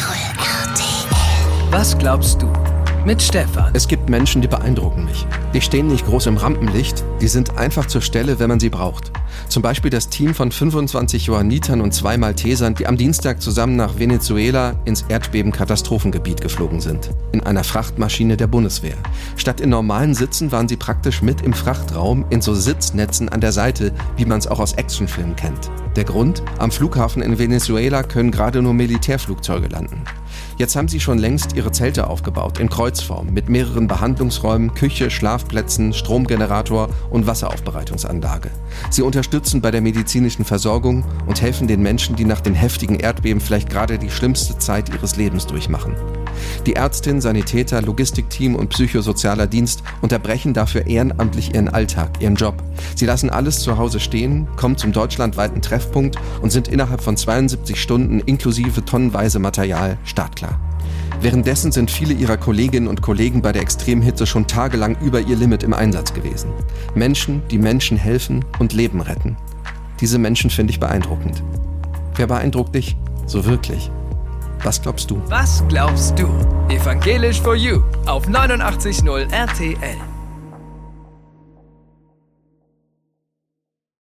RTL. Was glaubst du? Mit Stefan. Es gibt Menschen, die beeindrucken mich. Die stehen nicht groß im Rampenlicht, die sind einfach zur Stelle, wenn man sie braucht. Zum Beispiel das Team von 25 Johannitern und 2 Maltesern, die am Dienstag zusammen nach Venezuela ins Erdbebenkatastrophengebiet geflogen sind. In einer Frachtmaschine der Bundeswehr. Statt in normalen Sitzen waren sie praktisch mit im Frachtraum in so Sitznetzen an der Seite, wie man es auch aus Actionfilmen kennt. Der Grund? Am Flughafen in Venezuela können gerade nur Militärflugzeuge landen. Jetzt haben sie schon längst ihre Zelte aufgebaut, in Kreuzform, mit mehreren Behandlungsräumen, Küche, Schlafplätzen, Stromgenerator und Wasseraufbereitungsanlage. Sie unterstützen bei der medizinischen Versorgung und helfen den Menschen, die nach den heftigen Erdbeben vielleicht gerade die schlimmste Zeit ihres Lebens durchmachen. Die Ärztin, Sanitäter, Logistikteam und psychosozialer Dienst unterbrechen dafür ehrenamtlich ihren Alltag, ihren Job. Sie lassen alles zu Hause stehen, kommen zum deutschlandweiten Treffpunkt und sind innerhalb von 72 Stunden inklusive tonnenweise Material startklar. Währenddessen sind viele ihrer Kolleginnen und Kollegen bei der Extremhitze schon tagelang über ihr Limit im Einsatz gewesen. Menschen, die Menschen helfen und Leben retten. Diese Menschen finde ich beeindruckend. Wer beeindruckt dich so wirklich? Was glaubst du? Was glaubst du? Evangelisch for You auf 89.0 RTL.